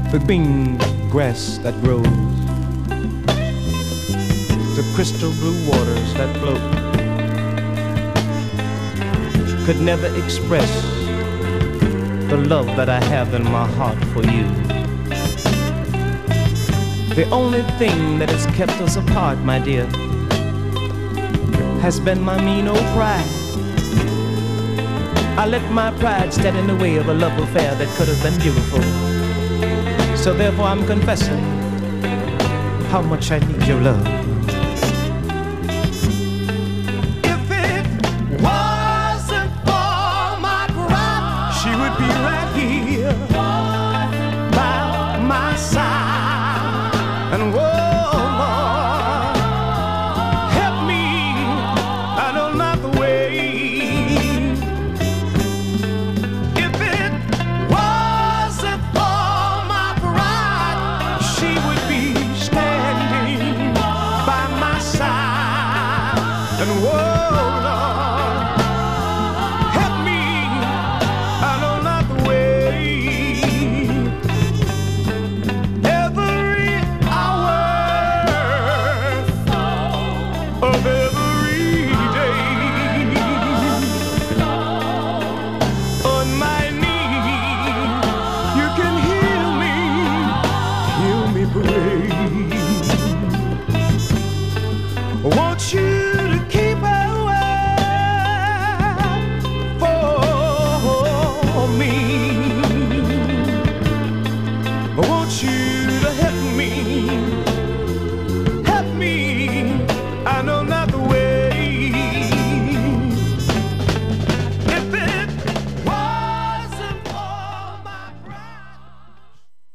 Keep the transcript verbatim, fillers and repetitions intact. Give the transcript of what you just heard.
the green grass that grows, the crystal blue waters that float, could never express the love that I have in my heart for you. The only thing that has kept us apart, my dear, has been my mean old pride. I let my pride stand in the way of a love affair that could have been beautiful. So therefore I'm confessing how much I need your love.